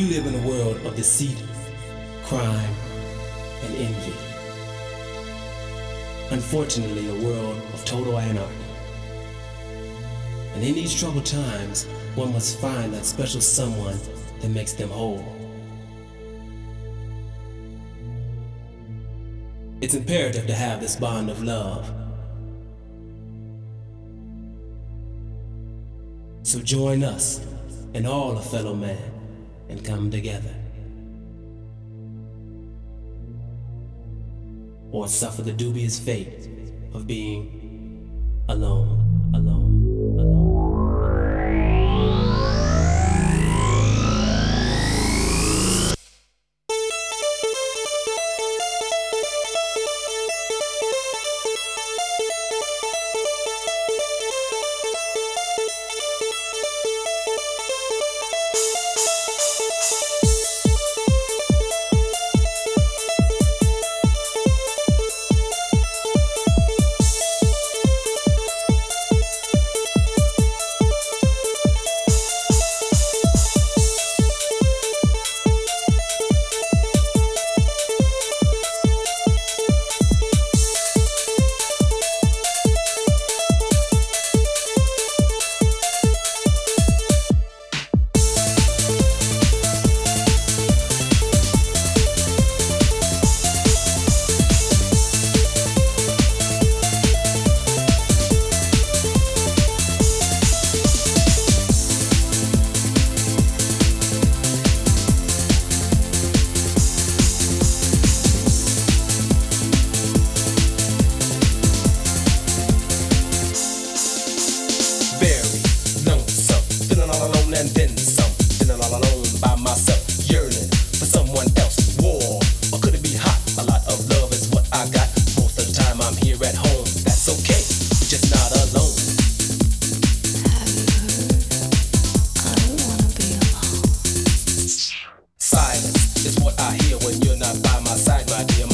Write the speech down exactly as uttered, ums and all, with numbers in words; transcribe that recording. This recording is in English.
We live in a world of deceit, crime, and envy. Unfortunately, a world of total anarchy. And in these troubled times, one must find that special someone that makes them whole. It's imperative to have this bond of love. So join us and all a fellow man and come together. Or suffer the dubious fate of being alone, alone, alone. Silence is what I hear when you're not by my side, my dear.